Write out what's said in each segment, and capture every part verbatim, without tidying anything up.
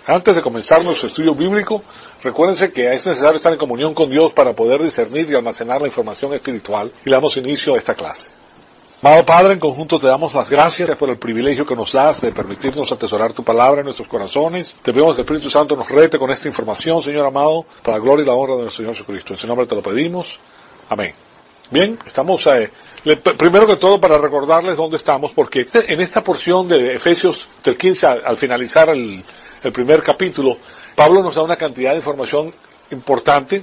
Antes de comenzar nuestro estudio bíblico, recuérdense que es necesario estar en comunión con Dios para poder discernir y almacenar la información espiritual, y le damos inicio a esta clase. Amado Padre, en conjunto te damos las gracias por el privilegio que nos das de permitirnos atesorar tu palabra en nuestros corazones. Te pedimos que el Espíritu Santo nos rete con esta información, Señor amado, para la gloria y la honra de nuestro Señor Jesucristo. En su nombre te lo pedimos. Amén. Bien, estamos, eh, le, primero que todo para recordarles dónde estamos, porque en esta porción de Efesios del quince, al, al finalizar el, el primer capítulo, Pablo nos da una cantidad de información importante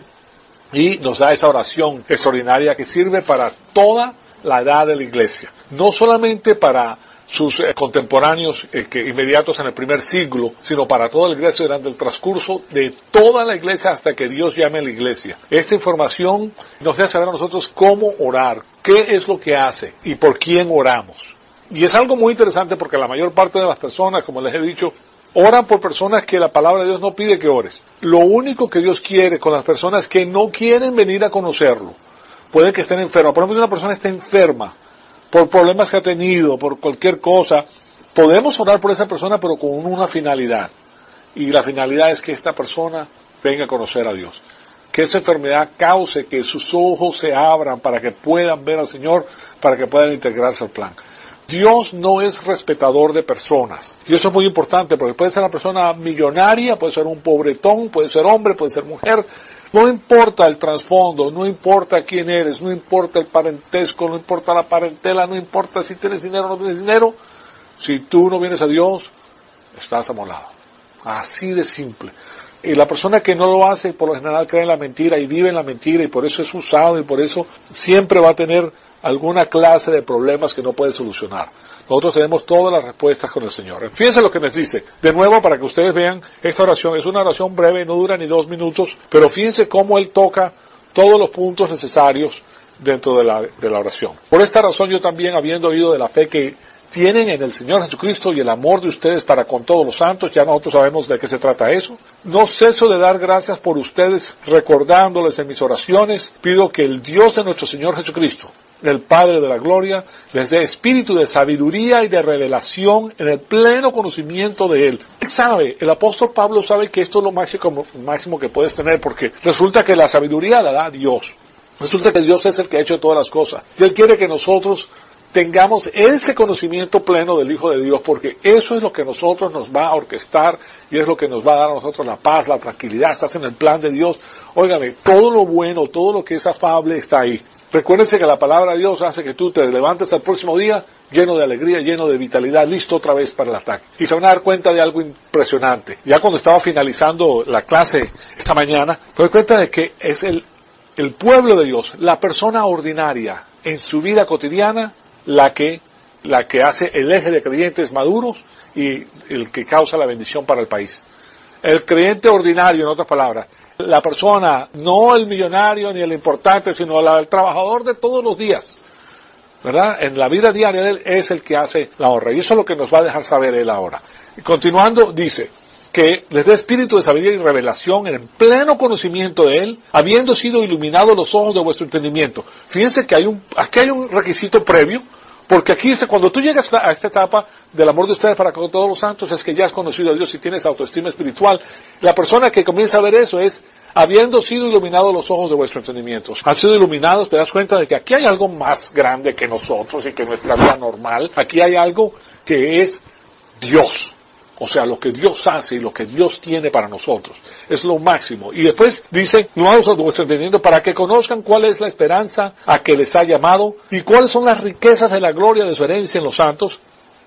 y nos da esa oración extraordinaria que sirve para toda la edad de la iglesia, no solamente para sus eh, contemporáneos eh, que inmediatos en el primer siglo, sino para toda la iglesia durante el transcurso de toda la iglesia hasta que Dios llame a la iglesia. Esta información nos hace saber a nosotros cómo orar, qué es lo que hace y por quién oramos. Y es algo muy interesante porque la mayor parte de las personas, como les he dicho, oran por personas que la palabra de Dios no pide que ores. Lo único que Dios quiere con las personas que no quieren venir a conocerlo, puede que estén enfermas. Por ejemplo, si una persona está enferma por problemas que ha tenido, por cualquier cosa, podemos orar por esa persona, pero con una finalidad. Y la finalidad es que esta persona venga a conocer a Dios. Que esa enfermedad cause que sus ojos se abran para que puedan ver al Señor, para que puedan integrarse al plan. Dios no es respetador de personas. Y eso es muy importante, porque puede ser una persona millonaria, puede ser un pobretón, puede ser hombre, puede ser mujer. No importa el trasfondo, no importa quién eres, no importa el parentesco, no importa la parentela, no importa si tienes dinero o no tienes dinero. Si tú no vienes a Dios, estás amolado. Así de simple. Y la persona que no lo hace, por lo general cree en la mentira y vive en la mentira, y por eso es usado, y por eso siempre va a tener alguna clase de problemas que no puede solucionar. Nosotros tenemos todas las respuestas con el Señor. Fíjense lo que nos dice. De nuevo, para que ustedes vean, esta oración es una oración breve, no dura ni dos minutos, pero fíjense cómo Él toca todos los puntos necesarios dentro de la, de la oración. Por esta razón yo también, habiendo oído de la fe que tienen en el Señor Jesucristo y el amor de ustedes para con todos los santos, ya nosotros sabemos de qué se trata eso, no ceso de dar gracias por ustedes, recordándoles en mis oraciones, pido que el Dios de nuestro Señor Jesucristo, el Padre de la Gloria, les dé espíritu de sabiduría y de revelación en el pleno conocimiento de Él. Él sabe, el apóstol Pablo sabe que esto es lo máximo, máximo que puedes tener, porque resulta que la sabiduría la da Dios. Resulta que Dios es el que ha hecho todas las cosas. Y Él quiere que nosotros tengamos ese conocimiento pleno del Hijo de Dios, porque eso es lo que a nosotros nos va a orquestar y es lo que nos va a dar a nosotros la paz, la tranquilidad. Estás en el plan de Dios. Óigame, todo lo bueno, todo lo que es afable está ahí. Recuérdense que la palabra de Dios hace que tú te levantes al próximo día lleno de alegría, lleno de vitalidad, listo otra vez para el ataque. Y se van a dar cuenta de algo impresionante. Ya cuando estaba finalizando la clase esta mañana, me doy cuenta de que es el, el pueblo de Dios, la persona ordinaria en su vida cotidiana, la que, la que hace el eje de creyentes maduros y el que causa la bendición para el país. El creyente ordinario, en otras palabras, la persona, no el millonario ni el importante, sino la, el trabajador de todos los días, ¿verdad? En la vida diaria de él es el que hace la honra. Y eso es lo que nos va a dejar saber él ahora. Y continuando, dice que les dé espíritu de sabiduría y revelación en el pleno conocimiento de él, habiendo sido iluminados los ojos de vuestro entendimiento. Fíjense que hay un, aquí hay un requisito previo, porque aquí dice, cuando tú llegas a esta etapa del amor de ustedes para con todos los santos, es que ya has conocido a Dios y tienes autoestima espiritual. La persona que comienza a ver eso es, habiendo sido iluminados los ojos de vuestro entendimiento. Han sido iluminados, te das cuenta de que aquí hay algo más grande que nosotros y que nuestra vida normal. Aquí hay algo que es Dios. O sea, lo que Dios hace y lo que Dios tiene para nosotros. Es lo máximo. Y después dice, iluminados de vuestro entendimiento para que conozcan cuál es la esperanza a que les ha llamado y cuáles son las riquezas de la gloria de su herencia en los santos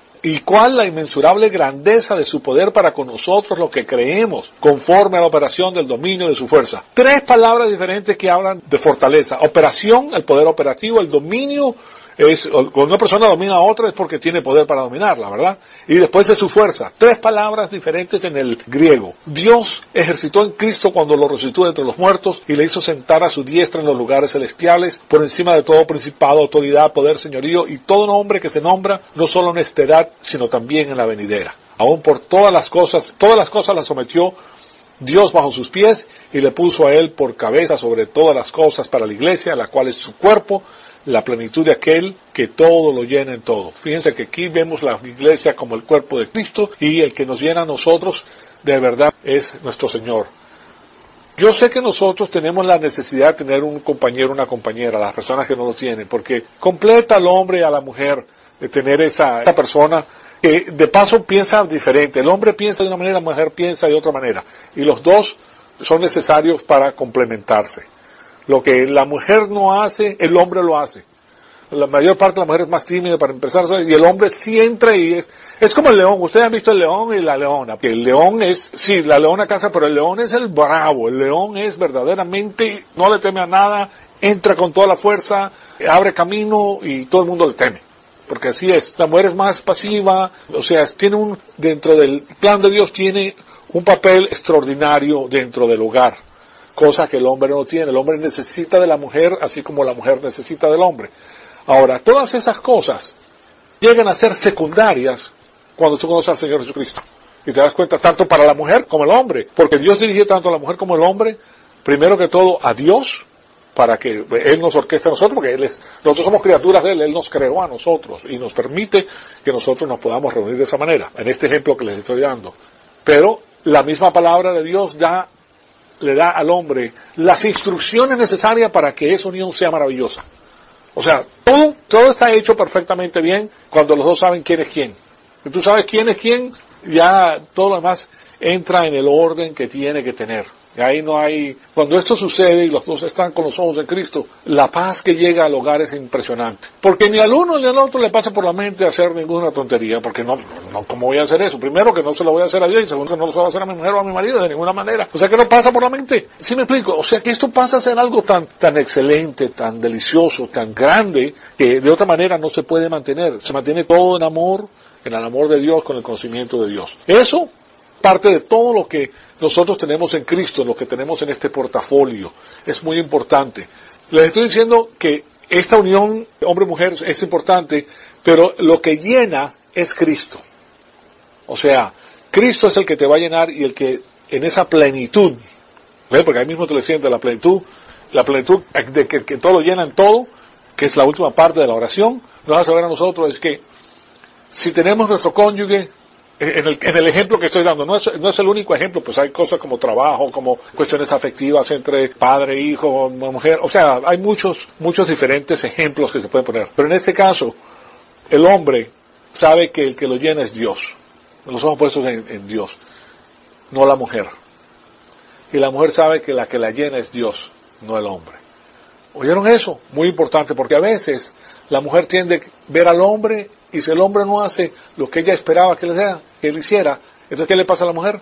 y cuál la inmensurable grandeza de su poder para con nosotros los que creemos, conforme a la operación del dominio de su fuerza. Tres palabras diferentes que hablan de fortaleza. Operación, el poder operativo, el dominio, es, cuando una persona domina a otra es porque tiene poder para dominarla, ¿verdad? Y después de su fuerza. Tres palabras diferentes en el griego. Dios ejercitó en Cristo cuando lo resucitó entre los muertos y le hizo sentar a su diestra en los lugares celestiales, por encima de todo principado, autoridad, poder, señorío y todo nombre que se nombra, no solo en esta edad, sino también en la venidera. Aún por todas las cosas, todas las cosas las sometió Dios bajo sus pies y le puso a él por cabeza sobre todas las cosas para la iglesia, la cual es su cuerpo, la plenitud de aquel que todo lo llena en todo. Fíjense que aquí vemos la iglesia como el cuerpo de Cristo y el que nos llena a nosotros de verdad es nuestro Señor. Yo sé que nosotros tenemos la necesidad de tener un compañero, una compañera, las personas que no lo tienen, porque completa al hombre y a la mujer de tener esa, esa persona que de paso piensa diferente. El hombre piensa de una manera, la mujer piensa de otra manera. Y los dos son necesarios para complementarse. Lo que la mujer no hace, el hombre lo hace. La mayor parte de la mujer es más tímida para empezar, y el hombre sí entra y es, es como el león. Ustedes han visto el león y la leona. Que el león es, sí, la leona caza, pero el león es el bravo. El león es verdaderamente, no le teme a nada, entra con toda la fuerza, abre camino y todo el mundo le teme. Porque así es. La mujer es más pasiva, o sea, tiene un, dentro del plan de Dios tiene un papel extraordinario dentro del hogar. Cosa que el hombre no tiene. El hombre necesita de la mujer, así como la mujer necesita del hombre. Ahora, todas esas cosas llegan a ser secundarias cuando tú conoces al Señor Jesucristo. Y te das cuenta tanto para la mujer como el hombre. Porque Dios dirigió tanto a la mujer como al hombre, primero que todo a Dios, para que Él nos orqueste a nosotros, porque Él es, nosotros somos criaturas de Él, Él nos creó a nosotros y nos permite que nosotros nos podamos reunir de esa manera, en este ejemplo que les estoy dando. Pero la misma palabra de Dios da, le da al hombre las instrucciones necesarias para que esa unión sea maravillosa. O sea, todo, todo está hecho perfectamente bien cuando los dos saben quién es quién. Si tú sabes quién es quién, ya todo lo demás entra en el orden que tiene que tener. Y ahí no hay, cuando esto sucede y los dos están con los ojos de Cristo, la paz que llega al hogar es impresionante. Porque ni al uno ni al otro le pasa por la mente hacer ninguna tontería, porque no, no, ¿cómo voy a hacer eso? Primero que no se lo voy a hacer a Dios y segundo que no se lo voy a hacer a mi mujer o a mi marido de ninguna manera. O sea que no pasa por la mente. ¿Sí me explico? O sea que esto pasa a ser algo tan, tan excelente, tan delicioso, tan grande, que de otra manera no se puede mantener. Se mantiene todo en amor, en el amor de Dios, con el conocimiento de Dios. Eso parte de todo lo que nosotros tenemos en Cristo, lo que tenemos en este portafolio. Es muy importante. Les estoy diciendo que esta unión hombre-mujer es importante, pero lo que llena es Cristo. O sea, Cristo es el que te va a llenar y el que en esa plenitud, ¿ves? Porque ahí mismo te lo sientes, la plenitud, la plenitud de que, que todo lo llena en todo, que es la última parte de la oración, nos va a saber a nosotros es que si tenemos nuestro cónyuge, En el, en el ejemplo que estoy dando, no es, no es el único ejemplo, pues hay cosas como trabajo, como cuestiones afectivas entre padre, hijo, mujer, o sea, hay muchos, muchos diferentes ejemplos que se pueden poner. Pero en este caso, el hombre sabe que el que lo llena es Dios, los ojos puestos en, en Dios, no la mujer. Y la mujer sabe que la que la llena es Dios, no el hombre. ¿Oyeron eso? Muy importante, porque a veces la mujer tiende a ver al hombre y si el hombre no hace lo que ella esperaba que le, sea, que él hiciera, entonces ¿qué le pasa a la mujer?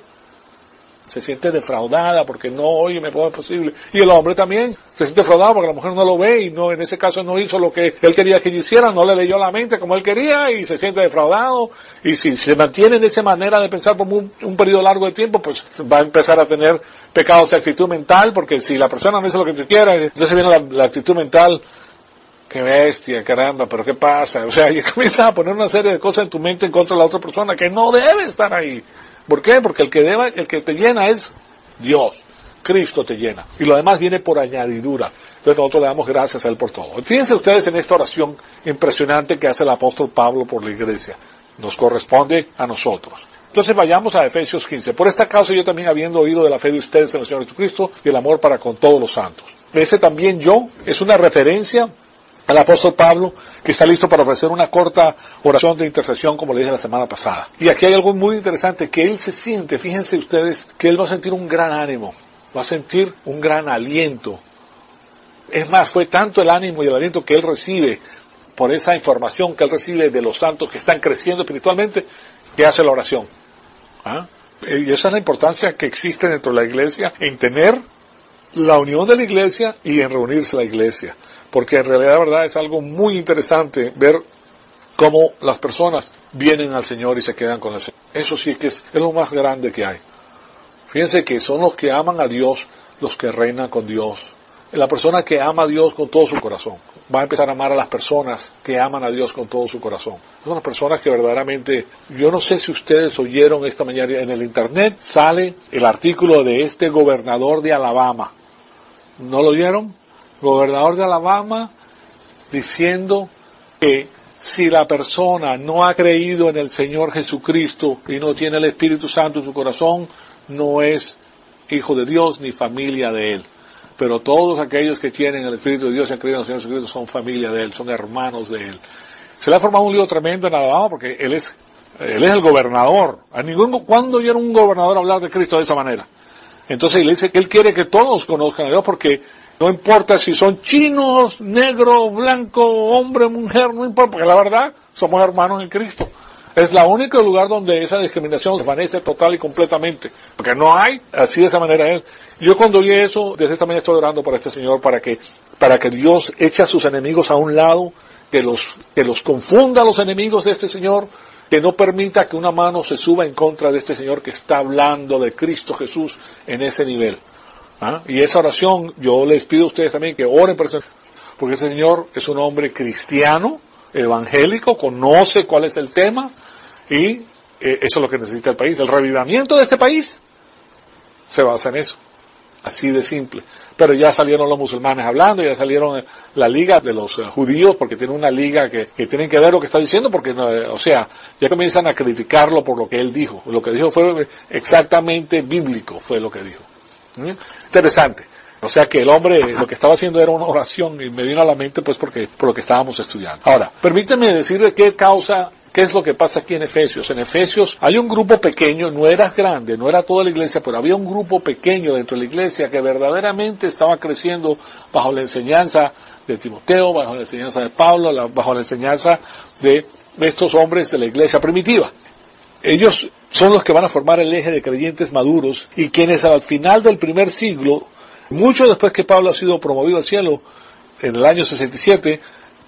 Se siente defraudada porque no, oye, me puedo posible. Y el hombre también se siente defraudado porque la mujer no lo ve y no, en ese caso no hizo lo que él quería que ella hiciera, no le leyó la mente como él quería y se siente defraudado. Y si se mantiene en esa manera de pensar por un, un periodo largo de tiempo, pues va a empezar a tener pecados de actitud mental, porque si la persona no hizo lo que tú quieras, entonces viene la, la actitud mental. Qué bestia, caramba, pero ¿qué pasa? O sea, y comienzas a poner una serie de cosas en tu mente en contra de la otra persona que no debe estar ahí. ¿Por qué? Porque el que debe, el que te llena es Dios. Cristo te llena. Y lo demás viene por añadidura. Entonces nosotros le damos gracias a Él por todo. Fíjense ustedes en esta oración impresionante que hace el apóstol Pablo por la iglesia. Nos corresponde a nosotros. Entonces vayamos a Efesios quince. Por esta causa yo también, habiendo oído de la fe de ustedes en el Señor Jesucristo y el amor para con todos los santos. Ese también yo es una referencia al apóstol Pablo, que está listo para ofrecer una corta oración de intercesión, como le dije la semana pasada. Y aquí hay algo muy interesante, que él se siente, fíjense ustedes, que él va a sentir un gran ánimo, va a sentir un gran aliento. Es más, fue tanto el ánimo y el aliento que él recibe por esa información que él recibe de los santos que están creciendo espiritualmente, que hace la oración. ¿Ah? Y esa es la importancia que existe dentro de la iglesia, en tener la unión de la iglesia y en reunirse la iglesia. Porque en realidad, la verdad, es algo muy interesante ver cómo las personas vienen al Señor y se quedan con el Señor. Eso sí que es, es lo más grande que hay. Fíjense que son los que aman a Dios, los que reinan con Dios. La persona que ama a Dios con todo su corazón va a empezar a amar a las personas que aman a Dios con todo su corazón. Son las personas que verdaderamente, yo no sé si ustedes oyeron esta mañana, en el internet sale el artículo de este gobernador de Alabama. ¿No lo oyeron? Gobernador de Alabama diciendo que si la persona no ha creído en el Señor Jesucristo y no tiene el Espíritu Santo en su corazón, no es hijo de Dios ni familia de Él. Pero todos aquellos que tienen el Espíritu de Dios y han creído en el Señor Jesucristo son familia de Él, son hermanos de Él. Se le ha formado un lío tremendo en Alabama porque Él es, Él es el gobernador. A ningún, ¿cuándo oyeron un gobernador hablar de Cristo de esa manera? Entonces Él dice que Él quiere que todos conozcan a Dios porque no importa si son chinos, negros, blancos, hombre, mujer, no importa, porque la verdad somos hermanos en Cristo. Es la única lugar donde esa discriminación desvanece total y completamente. Porque no hay, así de esa manera es. Yo cuando oí eso, desde esta mañana estoy orando para este Señor, para que, para que Dios eche a sus enemigos a un lado, que los, que los confunda a los enemigos de este Señor, que no permita que una mano se suba en contra de este Señor que está hablando de Cristo Jesús en ese nivel. ¿Ah? Y esa oración, yo les pido a ustedes también que oren por eso, porque ese Señor es un hombre cristiano, evangélico, conoce cuál es el tema, y eh, eso es lo que necesita el país. El revivamiento de este país se basa en eso, así de simple. Pero ya salieron los musulmanes hablando, ya salieron la liga de los uh, judíos, porque tienen una liga que, que tienen que ver lo que está diciendo, porque, uh, o sea, ya comienzan a criticarlo por lo que él dijo. Lo que dijo fue exactamente bíblico, fue lo que dijo. ¿Mm? Interesante. O sea que el hombre lo que estaba haciendo era una oración y me vino a la mente pues porque por lo que estábamos estudiando. Ahora, permíteme decirle qué causa, qué es lo que pasa aquí en Efesios. En Efesios hay un grupo pequeño, no era grande, no era toda la iglesia, pero había un grupo pequeño dentro de la iglesia que verdaderamente estaba creciendo bajo la enseñanza de Timoteo, bajo la enseñanza de Pablo, la, bajo la enseñanza de estos hombres de la iglesia primitiva. Ellos son los que van a formar el eje de creyentes maduros y quienes al final del primer siglo, mucho después que Pablo ha sido promovido al cielo, en el año sesenta y siete,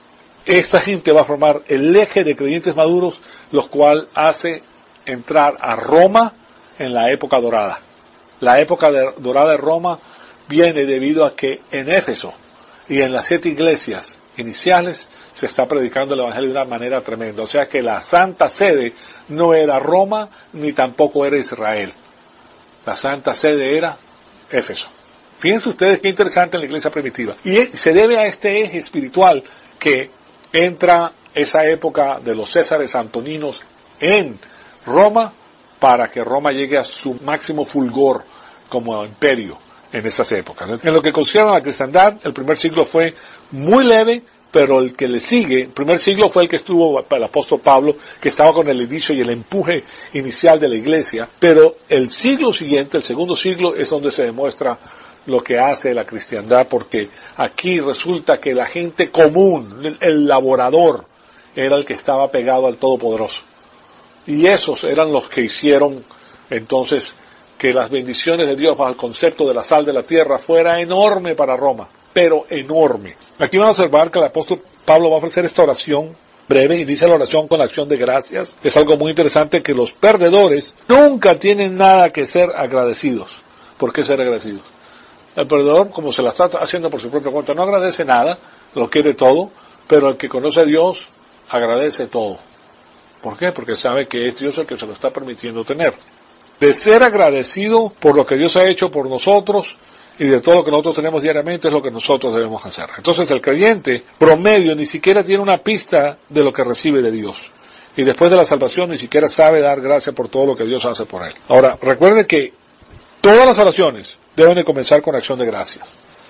esta gente va a formar el eje de creyentes maduros, los cual hace entrar a Roma en la época dorada. La época de, dorada de Roma viene debido a que en Éfeso y en las siete iglesias iniciales se está predicando el Evangelio de una manera tremenda. O sea que la Santa Sede no era Roma ni tampoco era Israel. La Santa Sede era Éfeso. Fíjense ustedes qué interesante en la iglesia primitiva. Y se debe a este eje espiritual que entra esa época de los Césares Antoninos en Roma para que Roma llegue a su máximo fulgor como imperio en esas épocas. En lo que concierne a la cristiandad, el primer siglo fue muy leve, pero el que le sigue, el primer siglo fue el que estuvo el apóstol Pablo, que estaba con el inicio y el empuje inicial de la iglesia, pero el siglo siguiente, el segundo siglo, es donde se demuestra lo que hace la cristiandad, porque aquí resulta que la gente común, el, el laborador, era el que estaba pegado al Todopoderoso. Y esos eran los que hicieron entonces que las bendiciones de Dios bajo el concepto de la sal de la tierra fuera enorme para Roma, pero enorme. Aquí vamos a observar que el apóstol Pablo va a ofrecer esta oración breve, inicia la oración con la acción de gracias. Es algo muy interesante que los perdedores nunca tienen nada que ser agradecidos. ¿Por qué ser agradecidos? El perdedor, como se la está haciendo por su propia cuenta, no agradece nada, lo quiere todo, pero el que conoce a Dios agradece todo. ¿Por qué? Porque sabe que es Dios el que se lo está permitiendo tener. De ser agradecido por lo que Dios ha hecho por nosotros y de todo lo que nosotros tenemos diariamente es lo que nosotros debemos hacer. Entonces el creyente promedio ni siquiera tiene una pista de lo que recibe de Dios. Y después de la salvación ni siquiera sabe dar gracias por todo lo que Dios hace por él. Ahora, recuerde que todas las oraciones deben de comenzar con acción de gracias.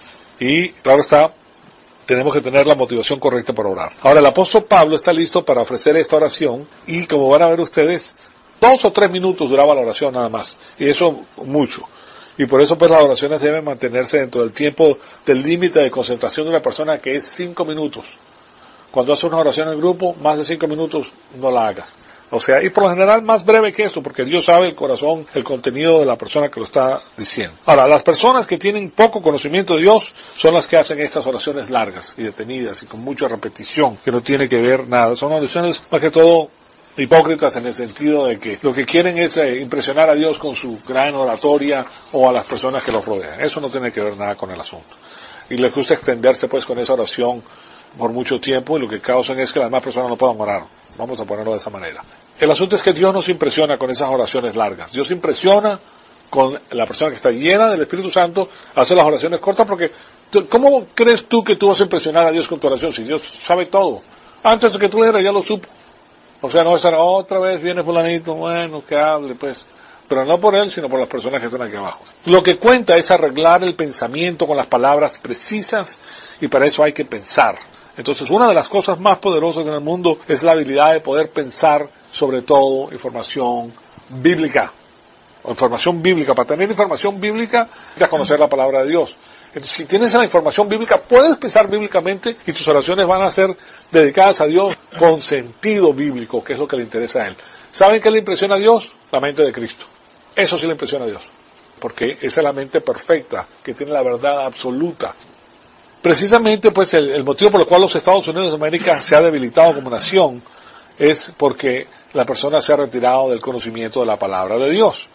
Y, claro está, tenemos que tener la motivación correcta para orar. Ahora, el apóstol Pablo está listo para ofrecer esta oración y, como van a ver ustedes, dos o tres minutos duraba la oración nada más. Y eso mucho. Y por eso, pues, las oraciones deben mantenerse dentro del tiempo del límite de concentración de una persona, que es cinco minutos. Cuando haces una oración en grupo, más de cinco minutos no la hagas. O sea, y por lo general más breve que eso, porque Dios sabe el corazón, el contenido de la persona que lo está diciendo. Ahora, las personas que tienen poco conocimiento de Dios son las que hacen estas oraciones largas y detenidas y con mucha repetición, que no tiene que ver nada. Son oraciones más que todo hipócritas en el sentido de que lo que quieren es eh, impresionar a Dios con su gran oratoria o a las personas que los rodean. Eso no tiene que ver nada con el asunto. Y les gusta extenderse pues con esa oración por mucho tiempo y lo que causan es que las demás personas no puedan orar. Vamos a ponerlo de esa manera. El asunto es que Dios nos impresiona con esas oraciones largas. Dios impresiona con la persona que está llena del Espíritu Santo, hace las oraciones cortas, porque ¿cómo crees tú que tú vas a impresionar a Dios con tu oración si Dios sabe todo? Antes de que tú le digas ya lo supo. O sea, no va a estar otra vez viene fulanito, bueno, que hable, pues. pero no por él, sino por las personas que están aquí abajo. Lo que cuenta es arreglar el pensamiento con las palabras precisas, y para eso hay que pensar. Entonces, una de las cosas más poderosas en el mundo es la habilidad de poder pensar, sobre todo, información bíblica. O información bíblica. Para tener información bíblica, necesitas conocer la palabra de Dios. Entonces, si tienes la información bíblica, puedes pensar bíblicamente y tus oraciones van a ser dedicadas a Dios con sentido bíblico, que es lo que le interesa a Él. ¿Saben qué le impresiona a Dios? La mente de Cristo. Eso sí le impresiona a Dios. Porque esa es la mente perfecta, que tiene la verdad absoluta. Precisamente, pues, el, el motivo por el cual los Estados Unidos de América se ha debilitado como nación es porque la persona se ha retirado del conocimiento de la palabra de Dios.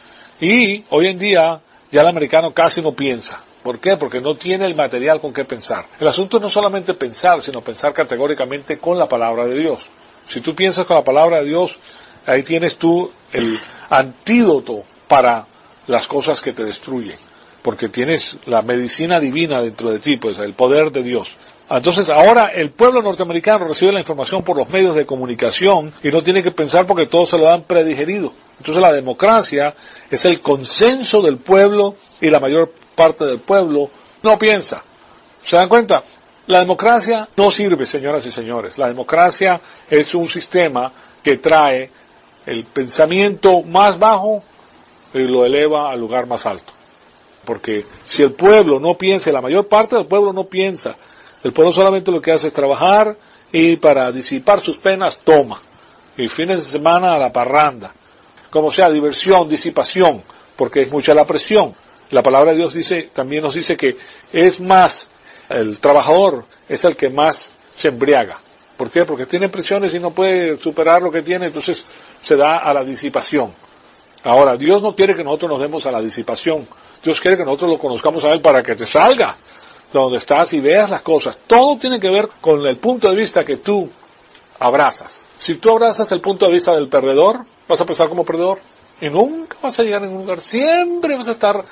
Y hoy en día ya el americano casi no piensa. ¿Por qué? Porque no tiene el material con qué pensar. El asunto no es solamente pensar, sino pensar categóricamente con la palabra de Dios. Si tú piensas con la palabra de Dios, ahí tienes tú el antídoto para las cosas que te destruyen. Porque tienes la medicina divina dentro de ti, pues el poder de Dios. Entonces ahora el pueblo norteamericano recibe la información por los medios de comunicación y no tiene que pensar porque todo se lo dan predigerido. Entonces la democracia es el consenso del pueblo y la mayor parte del pueblo no piensa. ¿Se dan cuenta? La democracia no sirve, señoras y señores. La democracia es un sistema que trae el pensamiento más bajo y lo eleva al lugar más alto. Porque si el pueblo no piensa, la mayor parte del pueblo no piensa, el pueblo solamente lo que hace es trabajar y para disipar sus penas toma. Y fines de semana a la parranda. Como sea, diversión, disipación, porque es mucha la presión. La palabra de Dios dice, también nos dice que es más, el trabajador es el que más se embriaga. ¿Por qué? Porque tiene presiones y no puede superar lo que tiene, entonces se da a la disipación. Ahora, Dios no quiere que nosotros nos demos a la disipación. Dios quiere que nosotros lo conozcamos a Él para que te salga de donde estás y veas las cosas. Todo tiene que ver con el punto de vista que tú abrazas. Si tú abrazas el punto de vista del perdedor, vas a pensar como perdedor y nunca vas a llegar a ningún lugar. Siempre vas a estar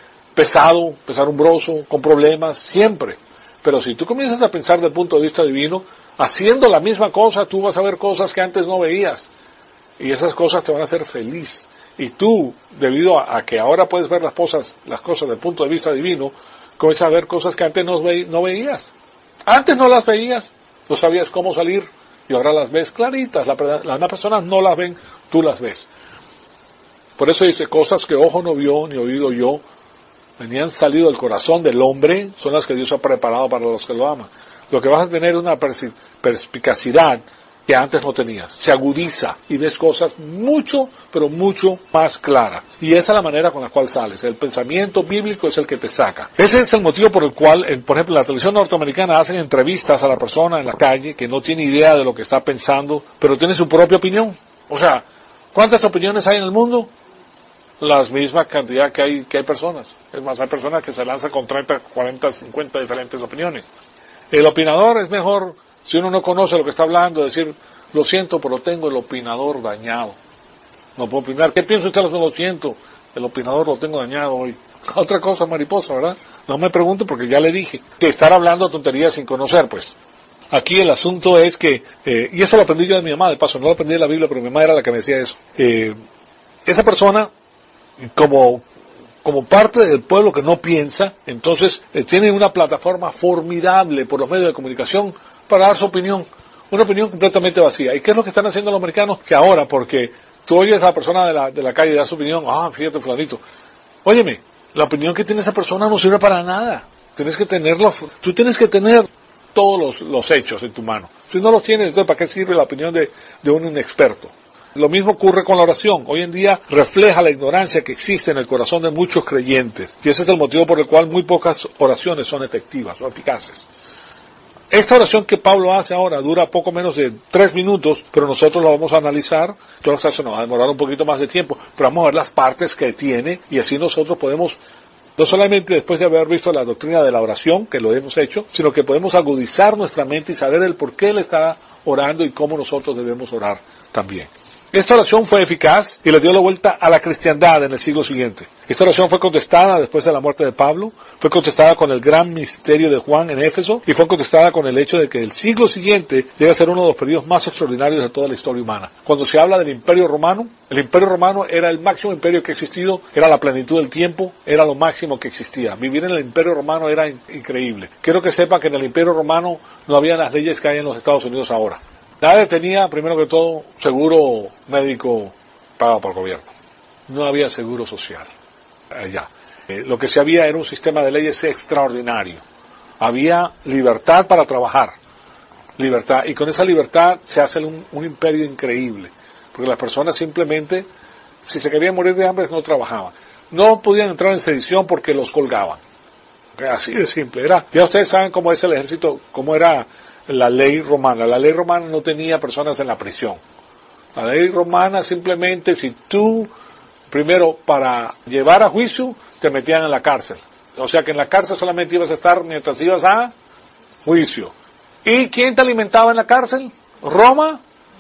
pesado, pesarumbroso, con problemas, siempre. Pero si tú comienzas a pensar del punto de vista divino, haciendo la misma cosa, tú vas a ver cosas que antes no veías. Y esas cosas te van a hacer feliz. Y tú, debido a, a que ahora puedes ver las cosas, las cosas desde el punto de vista divino, comienzas a ver cosas que antes no, ve, no veías. Antes no las veías, no sabías cómo salir, y ahora las ves claritas. La, las demás personas no las ven, tú las ves. Por eso dice, cosas que ojo no vio, ni oído yo, venían salido del corazón del hombre, son las que Dios ha preparado para los que lo aman. Lo que vas a tener es una pers- perspicacidad que antes no tenías. Se agudiza y ves cosas mucho, pero mucho más claras. Y esa es la manera con la cual sales. El pensamiento bíblico es el que te saca. Ese es el motivo por el cual, en, por ejemplo, en la televisión norteamericana hacen entrevistas a la persona en la calle que no tiene idea de lo que está pensando, pero tiene su propia opinión. O sea, ¿cuántas opiniones hay en el mundo? Las mismas cantidad que hay, que hay personas. Es más, hay personas que se lanzan con treinta, cuarenta, cincuenta diferentes opiniones. El opinador es mejor, si uno no conoce lo que está hablando, decir, lo siento, pero tengo el opinador dañado. No puedo opinar. ¿Qué piensa usted? Lo siento, el opinador lo tengo dañado hoy. Otra cosa, mariposa, ¿verdad? No me pregunte porque ya le dije. Que estar hablando tonterías sin conocer, pues. Aquí el asunto es que, eh, y eso lo aprendí yo de mi mamá, de paso, no lo aprendí de la Biblia, pero mi mamá era la que me decía eso. Eh, esa persona, como... como parte del pueblo que no piensa, entonces eh, tiene una plataforma formidable por los medios de comunicación para dar su opinión, una opinión completamente vacía. ¿Y qué es lo que están haciendo los americanos? Que ahora, porque tú oyes a la persona de la, de la calle y da su opinión, ah, fíjate fulanito, óyeme, la opinión que tiene esa persona no sirve para nada, tienes que tenerlo, tú tienes que tener todos los, los hechos en tu mano. Si no los tienes, entonces ¿para qué sirve la opinión de, de un inexperto? Lo mismo ocurre con la oración. Hoy en día refleja la ignorancia que existe en el corazón de muchos creyentes. Y ese es el motivo por el cual muy pocas oraciones son efectivas o eficaces. Esta oración que Pablo hace ahora dura poco menos de tres minutos, pero nosotros la vamos a analizar. Entonces eso nos va a demorar un poquito más de tiempo, pero vamos a ver las partes que tiene y así nosotros podemos, no solamente después de haber visto la doctrina de la oración, que lo hemos hecho, sino que podemos agudizar nuestra mente y saber el por qué Él está orando y cómo nosotros debemos orar también. Esta oración fue eficaz y le dio la vuelta a la cristiandad en el siglo siguiente. Esta oración fue contestada después de la muerte de Pablo, fue contestada con el gran misterio de Juan en Éfeso y fue contestada con el hecho de que el siglo siguiente llega a ser uno de los periodos más extraordinarios de toda la historia humana. Cuando se habla del Imperio Romano, el Imperio Romano era el máximo imperio que ha existido, era la plenitud del tiempo, era lo máximo que existía. Vivir en el Imperio Romano era in- increíble. Quiero que sepa que en el Imperio Romano no había las leyes que hay en los Estados Unidos ahora. Nadie tenía, primero que todo, seguro médico pagado por el gobierno. No había seguro social allá. Eh, lo que sí había era un sistema de leyes extraordinario. Había libertad para trabajar. Libertad. Y con esa libertad se hace un, un imperio increíble. Porque las personas simplemente, si se querían morir de hambre, no trabajaban. No podían entrar en sedición porque los colgaban. Así de simple. Era, ya ustedes saben cómo es el ejército, cómo era la ley romana. La ley romana no tenía personas en la prisión. La ley romana simplemente, si tú, primero, para llevar a juicio, te metían en la cárcel. O sea que en la cárcel solamente ibas a estar mientras ibas a juicio. ¿Y quién te alimentaba en la cárcel? ¿Roma?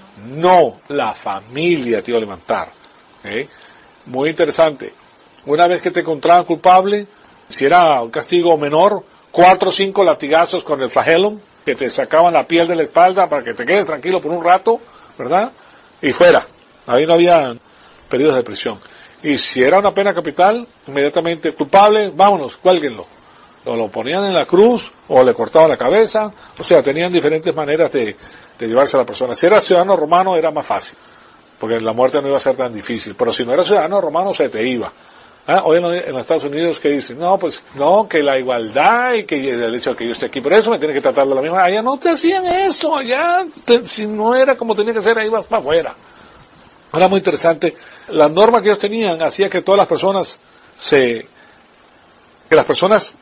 No, la familia te iba a alimentar. ¿Eh? Muy interesante. Una vez que te encontraban culpable, si era un castigo menor, cuatro o cinco latigazos con el flagelo, que te sacaban la piel de la espalda para que te quedes tranquilo por un rato, ¿verdad? Y fuera. Ahí no había periodos de prisión. Y si era una pena capital, inmediatamente culpable, vámonos, cuélguenlo. O lo ponían en la cruz, o le cortaban la cabeza, o sea, tenían diferentes maneras de, de llevarse a la persona. Si era ciudadano romano era más fácil, porque la muerte no iba a ser tan difícil, pero si no era ciudadano romano se te iba. ¿Ah? Hoy en, en los Estados Unidos que dicen, no, pues, no, que la igualdad y que el hecho de que yo esté aquí, por eso me tienen que tratar de la misma. Allá no te hacían eso, allá, te, si no era como tenía que ser, ahí vas para afuera. Era muy interesante. La norma que ellos tenían hacía que todas las personas se, que las personas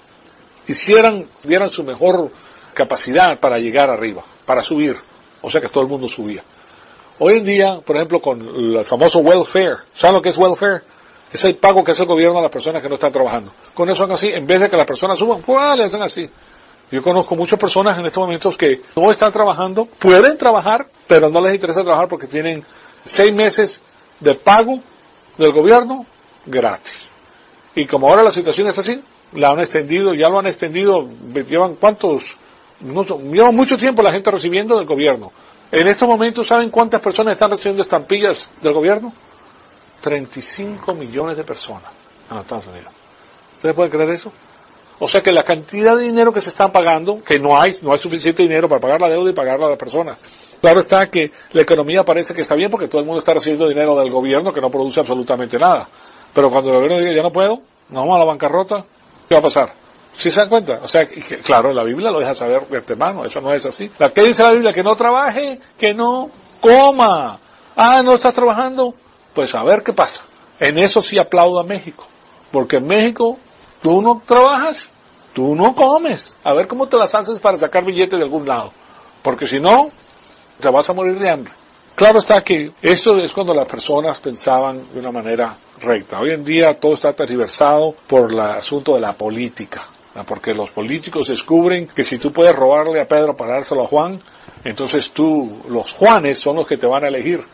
hicieran, dieran su mejor capacidad para llegar arriba, para subir. O sea que todo el mundo subía. Hoy en día, por ejemplo, con el famoso welfare, ¿saben lo que es welfare? Es el pago que hace el gobierno a las personas que no están trabajando. Con eso son así, en vez de que las personas suban, pues le hacen así. Yo conozco muchas personas en estos momentos que no están trabajando, pueden trabajar, pero no les interesa trabajar porque tienen seis meses de pago del gobierno gratis. Y como ahora la situación es así, la han extendido, ya lo han extendido, llevan cuántos, no, llevan mucho tiempo la gente recibiendo del gobierno. En estos momentos, ¿saben cuántas personas están recibiendo estampillas del gobierno? treinta y cinco millones de personas en los Estados Unidos. ¿Ustedes pueden creer eso? O sea que la cantidad de dinero que se están pagando, que no hay, no hay suficiente dinero para pagar la deuda y pagarla a las personas. Claro está que la economía parece que está bien porque todo el mundo está recibiendo dinero del gobierno que no produce absolutamente nada. Pero cuando el gobierno diga, ya no puedo, nos vamos a la bancarrota, ¿qué va a pasar? ¿Sí se dan cuenta? O sea, que, claro, la Biblia lo deja saber de antemano, eso no es así. La que dice la Biblia, que no trabaje, que no coma. Ah, ¿no estás trabajando? Pues a ver qué pasa. En eso sí aplaudo a México. Porque en México, tú no trabajas, tú no comes. A ver cómo te las haces para sacar billetes de algún lado. Porque si no, te vas a morir de hambre. Claro está que eso es cuando las personas pensaban de una manera recta. Hoy en día todo está tergiversado por el asunto de la política. Porque los políticos descubren que si tú puedes robarle a Pedro para dárselo a Juan, entonces tú, los Juanes son los que te van a elegir.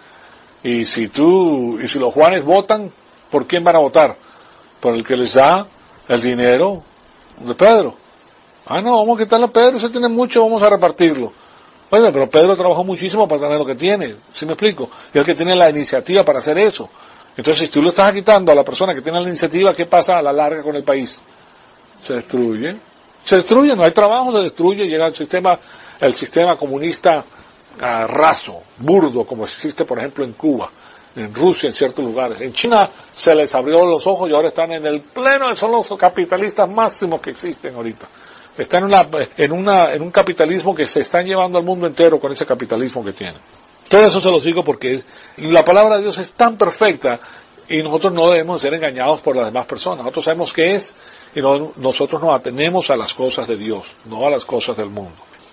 Y si tú, y si los Juanes votan, ¿por quién van a votar? Por el que les da el dinero de Pedro. Ah, no, vamos a quitarle a Pedro, se tiene mucho, vamos a repartirlo. Oye, pero Pedro trabajó muchísimo para tener lo que tiene, ¿sí me explico? Y el que tiene la iniciativa para hacer eso. Entonces, si tú lo estás quitando a la persona que tiene la iniciativa, ¿qué pasa a la larga con el país? Se destruye. Se destruye, no hay trabajo, se destruye, llega el sistema, el sistema comunista uh, raso, burdo, como existe, por ejemplo, en Cuba, en Rusia, en ciertos lugares. En China se les abrió los ojos y ahora están en el pleno, son los capitalistas máximos que existen ahorita. Están en, una, en, una, en un capitalismo que se están llevando al mundo entero con ese capitalismo que tienen. Todo eso se lo digo porque la palabra de Dios es tan perfecta y nosotros no debemos ser engañados por las demás personas. Nosotros sabemos qué es y no, nosotros nos atenemos a las cosas de Dios, no a las cosas del mundo.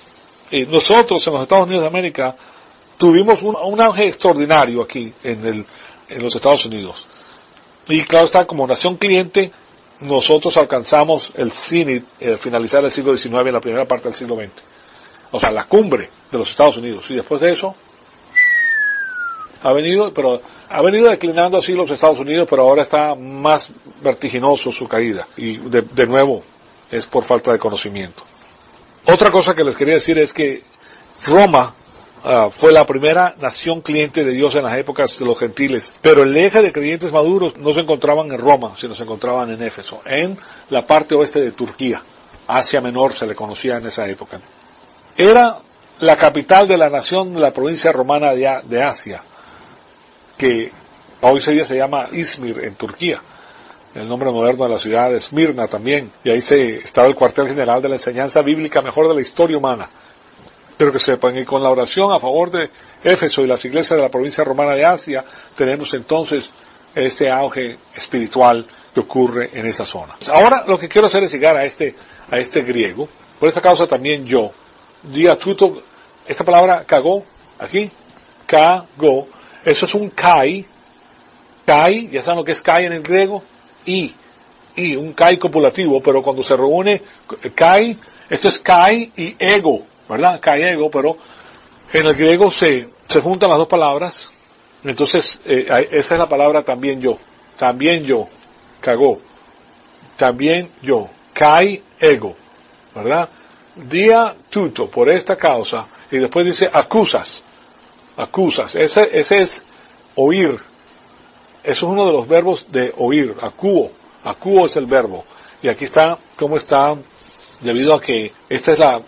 Y nosotros en los Estados Unidos de América tuvimos un, un auge extraordinario aquí en, el, en los Estados Unidos. Y claro está, como nación cliente, nosotros alcanzamos el cenit, el finalizar el siglo diecinueve y la primera parte del siglo veinte. O sea, la cumbre de los Estados Unidos. Y después de eso, ha venido, pero ha venido declinando así los Estados Unidos, pero ahora está más vertiginoso su caída. Y de, de nuevo, es por falta de conocimiento. Otra cosa que les quería decir es que Roma uh, fue la primera nación cliente de Dios en las épocas de los gentiles, pero el eje de creyentes maduros no se encontraban en Roma, sino se encontraban en Éfeso, en la parte oeste de Turquía. Asia Menor se le conocía en esa época. Era la capital de la nación de la provincia romana de, de Asia, que hoy día se llama Izmir en Turquía. El nombre moderno de la ciudad es Esmirna también, y ahí se estaba el cuartel general de la enseñanza bíblica mejor de la historia humana. Pero que sepan, y con la oración a favor de Éfeso y las iglesias de la provincia romana de Asia, tenemos entonces ese auge espiritual que ocurre en esa zona. Ahora lo que quiero hacer es llegar a este, a este griego. Por esta causa también yo, diga tuto, esta palabra cagó, aquí, cagó, eso es un kai, kai, ya saben lo que es kai en el griego, y, y, un kai copulativo, pero cuando se reúne kai, esto es kai y ego, ¿verdad? Kai ego, pero en el griego se, se juntan las dos palabras, entonces eh, esa es la palabra también yo, también yo, cagó, también yo, kai ego, ¿verdad? Dia tuto, por esta causa, y después dice acusas, acusas, ese, ese es oír. Eso es uno de los verbos de oír, acuo, acuo es el verbo. Y aquí está, cómo está, debido a que esta es la,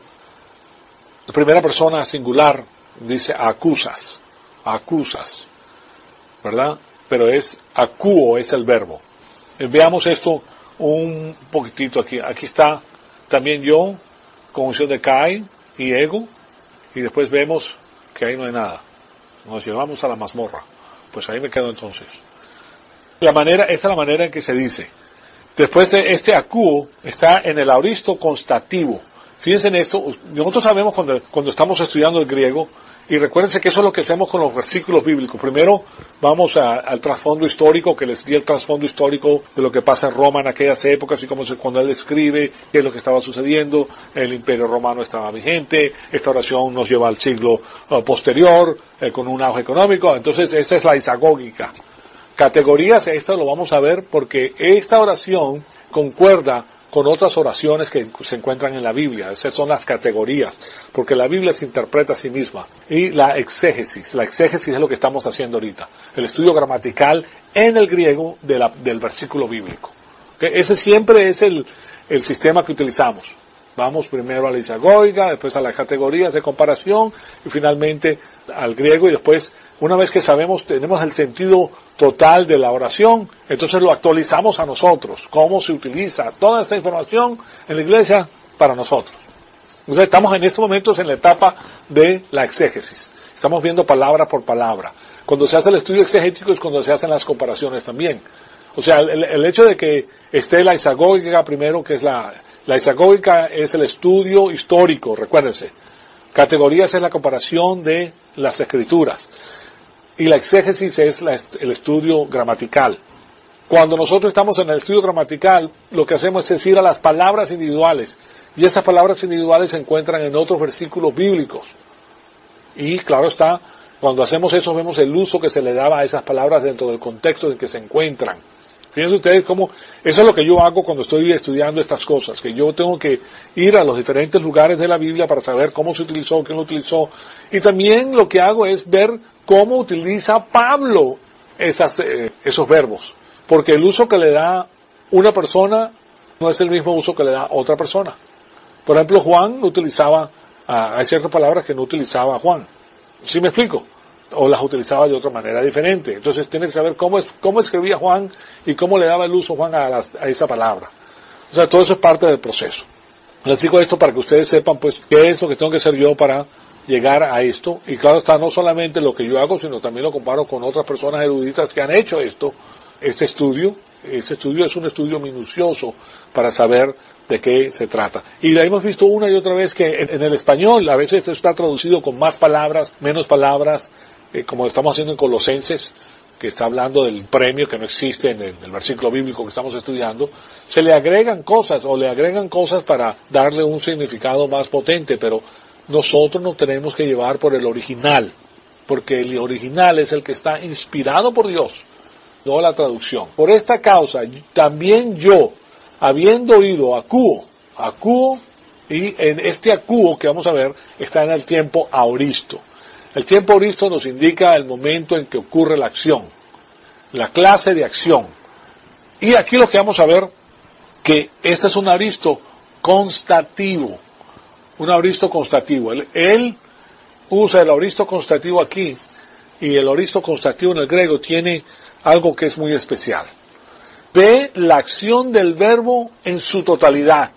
la primera persona singular, dice acusas, acusas, ¿verdad? Pero es, acuo es el verbo. Veamos esto un poquitito aquí. Aquí está también yo, conjunción de kai y ego, y después vemos que ahí no hay nada. Nos llevamos a la mazmorra. Pues ahí me quedo entonces. La manera, esta es la manera en que se dice. Después de este acuo está en el aoristo constativo. Fíjense en esto, nosotros sabemos cuando, cuando estamos estudiando el griego, y recuérdense que eso es lo que hacemos con los versículos bíblicos. Primero vamos a, al trasfondo histórico, que les di el trasfondo histórico de lo que pasa en Roma en aquellas épocas, y cómo se, cuando él escribe qué es lo que estaba sucediendo, el imperio romano estaba vigente, esta oración nos lleva al siglo uh, posterior, eh, con un auge económico, entonces esa es la isagógica. Categorías, esto lo vamos a ver porque esta oración concuerda con otras oraciones que se encuentran en la Biblia. Esas son las categorías, porque la Biblia se interpreta a sí misma. Y la exégesis, la exégesis es lo que estamos haciendo ahorita, el estudio gramatical en el griego de la, del versículo bíblico. ¿Okay? Ese siempre es el, el sistema que utilizamos. Vamos primero a la isagógica, después a las categorías de comparación, y finalmente al griego, y después, una vez que sabemos, tenemos el sentido total de la oración, entonces lo actualizamos a nosotros, cómo se utiliza toda esta información en la iglesia para nosotros. Entonces estamos en estos momentos en la etapa de la exégesis. Estamos viendo palabra por palabra. Cuando se hace el estudio exegético es cuando se hacen las comparaciones también. O sea, el, el hecho de que esté la isagógica primero, que es la, la isagógica es el estudio histórico, recuérdense. Categorías es la comparación de las escrituras. Y la exégesis es la, el estudio gramatical. Cuando nosotros estamos en el estudio gramatical, lo que hacemos es decir a las palabras individuales. Y esas palabras individuales se encuentran en otros versículos bíblicos. Y claro está, cuando hacemos eso vemos el uso que se le daba a esas palabras dentro del contexto en que se encuentran. Fíjense ustedes cómo, eso es lo que yo hago cuando estoy estudiando estas cosas, que yo tengo que ir a los diferentes lugares de la Biblia para saber cómo se utilizó, quién lo utilizó. Y también lo que hago es ver cómo utiliza Pablo esas, eh, esos verbos. Porque el uso que le da una persona no es el mismo uso que le da otra persona. Por ejemplo, Juan utilizaba, ah, hay ciertas palabras que no utilizaba Juan. ¿Sí me explico? O las utilizaba de otra manera diferente. Entonces tiene que saber cómo, es, cómo escribía Juan y cómo le daba el uso Juan a, las, a esa palabra. O sea, todo eso es parte del proceso. Les digo esto para que ustedes sepan, pues, qué es lo que tengo que hacer yo para llegar a esto. Y claro está, no solamente lo que yo hago, sino también lo comparo con otras personas eruditas que han hecho esto, este estudio. Este estudio es un estudio minucioso para saber de qué se trata. Y la hemos visto una y otra vez que en, en el español a veces está traducido con más palabras, menos palabras, eh, como estamos haciendo en Colosenses, que está hablando del premio que no existe en el, en el versículo bíblico que estamos estudiando. Se le agregan cosas o le agregan cosas para darle un significado más potente, pero nosotros nos tenemos que llevar por el original. porque el original es el que está inspirado por Dios, no la traducción. Por esta causa, también yo, habiendo oído acuo, acuo, y en este acuo que vamos a ver, está en el tiempo aoristo. El tiempo aoristo nos indica el momento en que ocurre la acción, la clase de acción. Y aquí lo que vamos a ver, que este es un aoristo constativo, un aoristo constativo. Él, él usa el aoristo constativo aquí, y el aoristo constativo en el griego tiene algo que es muy especial. Ve la acción del verbo en su totalidad,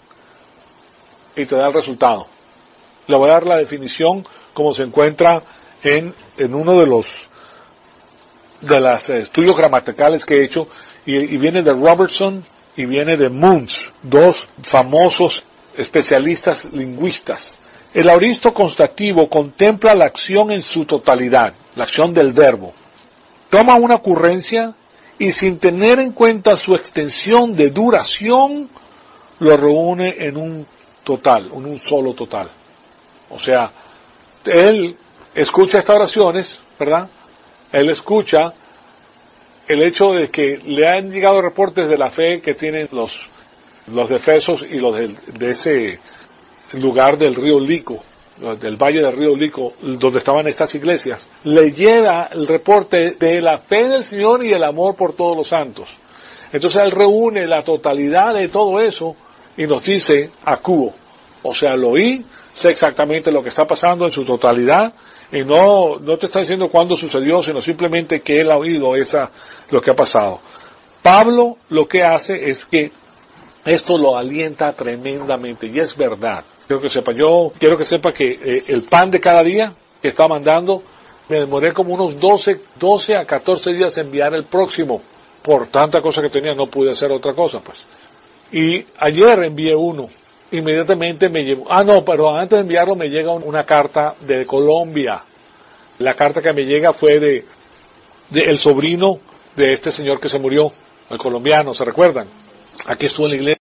y te da el resultado. Le voy a dar la definición como se encuentra en, en uno de los de los estudios gramaticales que he hecho, y, y viene de Robertson y viene de Muntz, dos famosos especialistas lingüistas. El aoristo constativo contempla la acción en su totalidad, la acción del verbo. Toma una ocurrencia y sin tener en cuenta su extensión de duración, lo reúne en un total, en un solo total. O sea, él escucha estas oraciones, ¿verdad? Él escucha el hecho de que le han llegado reportes de la fe que tienen los, los de Efesos y los de, de ese lugar del río Lico, del valle del río Lico, donde estaban estas iglesias. Le llega el reporte de la fe del Señor y el amor por todos los santos. Entonces él reúne la totalidad de todo eso y nos dice acuo. O sea, lo oí, sé exactamente lo que está pasando en su totalidad, y no, no te está diciendo cuándo sucedió, sino simplemente que él ha oído esa, lo que ha pasado. Pablo lo que hace es que esto lo alienta tremendamente, y es verdad. Quiero que sepa, yo quiero que sepa que eh, el pan de cada día que está mandando, me demoré como unos doce, doce a catorce días en enviar el próximo. Por tanta cosa que tenía, no pude hacer otra cosa, pues. Y ayer envié uno. Inmediatamente me llegó, ah no, pero antes de enviarlo me llega una carta de Colombia. La carta que me llega fue de, de el sobrino de este señor que se murió, el colombiano, ¿se recuerdan? Aquí estuvo en la iglesia.